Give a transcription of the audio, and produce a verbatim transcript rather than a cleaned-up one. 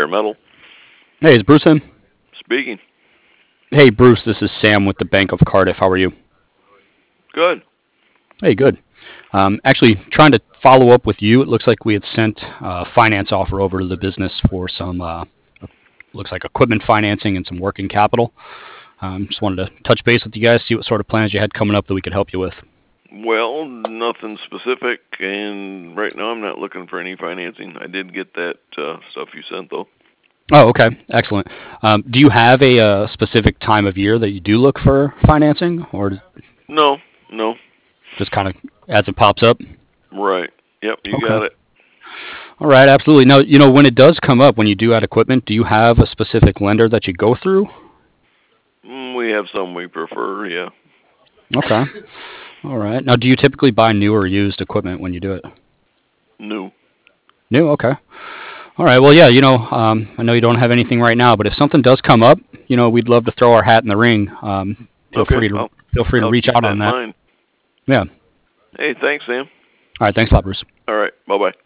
Bare Metal. Hey, is Bruce in? Speaking. Hey, Bruce, this is Sam with the Bank of Cardiff. How are you? Good. Hey, good. Um, actually, trying to follow up with you. It looks like we had sent a finance offer over to the business for some, uh, looks like equipment financing and some working capital. Um, just wanted to touch base with you guys, see what sort of plans you had coming up that we could help you with. Well, nothing specific, and right now I'm not looking for any financing. I did get that uh, stuff you sent, though. Oh, okay. Excellent. Um, do you have a, uh specific time of year that you do look for financing, or No, no. just kind of as it pops up? Right. Yep, you Okay. got it. All right, absolutely. Now, you know, when it does come up, when you do add equipment, do you have a specific lender that you go through? Mm, we have some we prefer, yeah. Okay. All right. Now, do you typically buy new or used equipment when you do it? New. New. Okay. All right. Well, yeah. You know, um, I know you don't have anything right now, but if something does come up, you know, we'd love to throw our hat in the ring. Um, feel Okay, free to I'll, feel free to I'll reach keep out that on in that. mind. Yeah. Hey, thanks, Sam. All right. Thanks a lot, Bruce. All right, bye-bye.